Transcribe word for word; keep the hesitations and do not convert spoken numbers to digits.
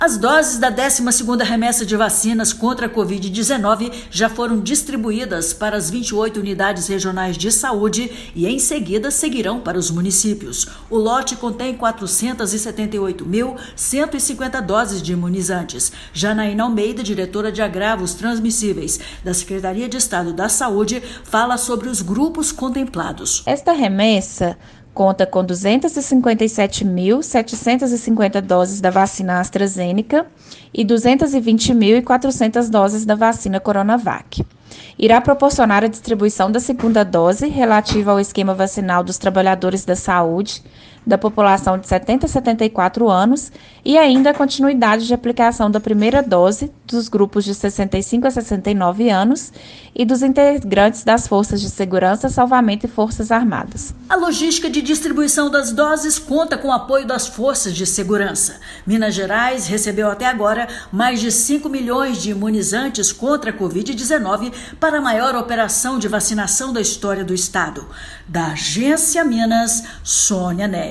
As doses da décima segunda remessa de vacinas contra a covid dezenove já foram distribuídas para as vinte e oito unidades regionais de saúde e em seguida seguirão para os municípios. O lote contém quatrocentas e setenta e oito mil, cento e cinquenta doses de imunizantes. Janaína Almeida, diretora de agravos transmissíveis da Secretaria de Estado da Saúde, fala sobre os grupos contemplados. Esta remessa conta com duzentas e cinquenta e sete mil, setecentas e cinquenta doses da vacina AstraZeneca e duzentas e vinte mil e quatrocentas doses da vacina Coronavac. Irá proporcionar a distribuição da segunda dose relativa ao esquema vacinal dos trabalhadores da saúde, da população de setenta a setenta e quatro anos e ainda a continuidade de aplicação da primeira dose dos grupos de sessenta e cinco a sessenta e nove anos e dos integrantes das Forças de Segurança, Salvamento e Forças Armadas. A logística de distribuição das doses conta com o apoio das Forças de Segurança. Minas Gerais recebeu até agora mais de cinco milhões de imunizantes contra a covid dezenove para a maior operação de vacinação da história do estado. Da Agência Minas, Sônia Neves.